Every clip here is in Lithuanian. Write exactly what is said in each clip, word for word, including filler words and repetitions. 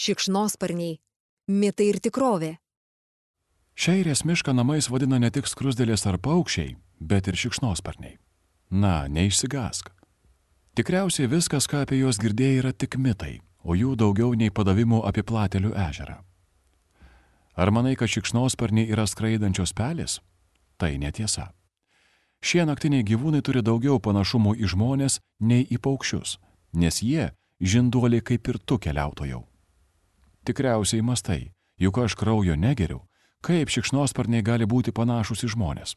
Šikšnosparniai – mitai ir tikrovė. Šeirės mišką namais vadina ne tik skruzdėlės ar paukščiai, bet ir šikšnosparniai. Na, neišsigąsk. Tikriausiai viskas, ką apie juos girdėjai, yra tik mitai, o jų daugiau nei padavimų apie Platelių ežerą. Ar manai, kad šikšnosparniai yra skraidančios pelės? Tai netiesa. Šie naktiniai gyvūnai turi daugiau panašumų į žmones nei į paukščius, nes jie žinduoliai kaip ir tu, keliautojau. Tikriausiai mastai, juk aš kraujo negeriu, kaip šikšnosparniai gali būti panašus į žmones.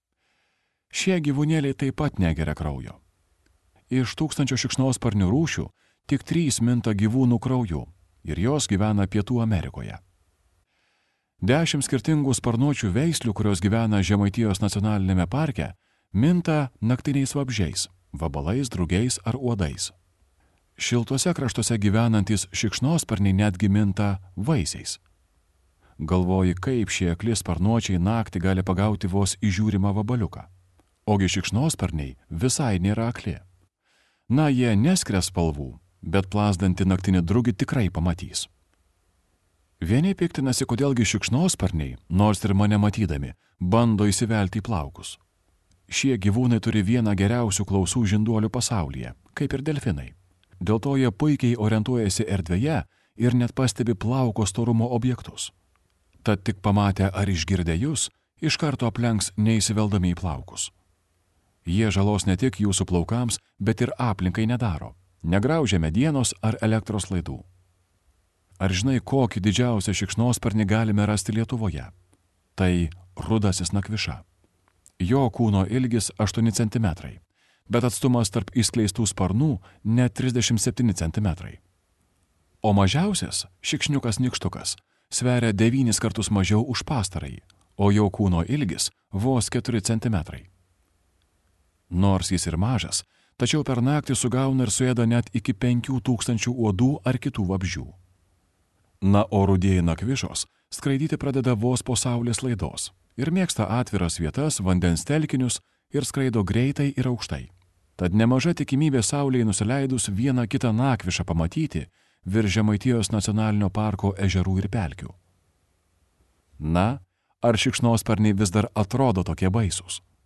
Šie gyvūnėliai taip pat negeria kraujo. Iš tūkstančio šikšnosparnių rūšių tik trys minta gyvūnų krauju ir jos gyvena Pietų Amerikoje. Dešimt skirtingų sparnuočių veislių, kurios gyvena Žemaitijos nacionalinėme parke, minta naktiniais vabzdžiais, vabalais, drugiais ar uodais. Šiltuose kraštuose gyvenantys šikšnosparniai netgi minta vaisiais. Galvoji, kaip šie akli sparnuočiai naktį gali pagauti vos įžiūrimą vabaliuką. Ogi šikšnosparniai visai nėra akli. Na, jie neskria spalvų, bet plasdantį naktinį drugį tikrai pamatys. Vieni piktinasi, kodėlgi šikšnosparniai, nors ir mane matydami, bando įsivelti į plaukus. Šie gyvūnai turi vieną geriausių klausų žinduolių pasaulyje, kaip ir delfinai. Dėl to jie puikiai orientuojasi erdvėje ir net pastebi plauko storumo objektus. Tad tik pamatę ar išgirdę jūs, iš karto aplenks neįsiveldami į plaukus. Jie žalos ne tik jūsų plaukams, bet ir aplinkai nedaro. Negraužia medienos ar elektros laidų. Ar žinai, kokį didžiausią šikšnosparnį galime rasti Lietuvoje? Tai rudasis nakviša. Jo kūno ilgis aštuoni centimetrai, bet atstumas tarp išskleistų sparnų net trisdešimt septyni centimetrai. O mažiausias, šikšniukas nykštukas, sveria devynis kartus mažiau už pastarąjį, o jo kūno ilgis vos keturi centimetrai. Nors jis ir mažas, tačiau per naktį sugauna ir suėda net iki penkių tūkstančių uodų ar kitų vabzdžių. Na, o rudieji nakvišos skraidyti pradeda vos po saulės laidos ir mėgsta atviras vietas, vandens telkinius ir skraido greitai ir aukštai. Tad nemaža tikimybė saulei nusileidus vieną kitą nakvišą pamatyti virš Žemaitijos nacionalinio parko ežerų ir pelkių. Na, ar šikšnosparniai vis dar atrodo tokie baisūs?